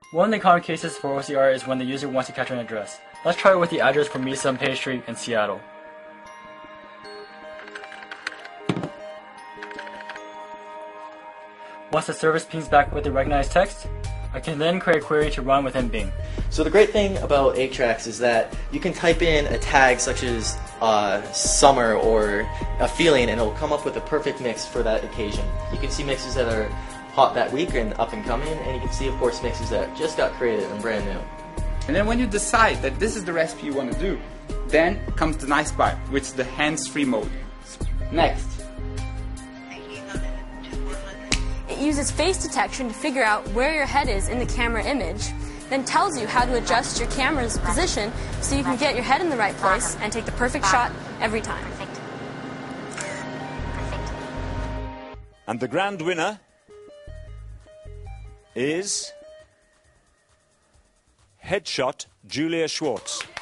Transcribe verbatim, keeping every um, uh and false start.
One of the common cases for O C R is when the user wants to capture an address. Let's try it with the address for Misa and Pastry in Seattle. Once the service pings back with the recognized text, I can then create a query to run within Bing. So the great thing about eight tracks is that you can type in a tag such as uh, summer or a feeling and it'll come up with a perfect mix for that occasion. You can see mixes that are hot that week and up and coming, and you can see, of course, mixes that just got created and brand new. And then when you decide that this is the recipe you want to do, then comes the nice part, which is the hands-free mode. Next. It uses face detection to figure out where your head is in the camera image, then tells you how to adjust your camera's position so you can get your head in the right place and take the perfect shot every time. And the grand winner is Headshot Julia Schwartz.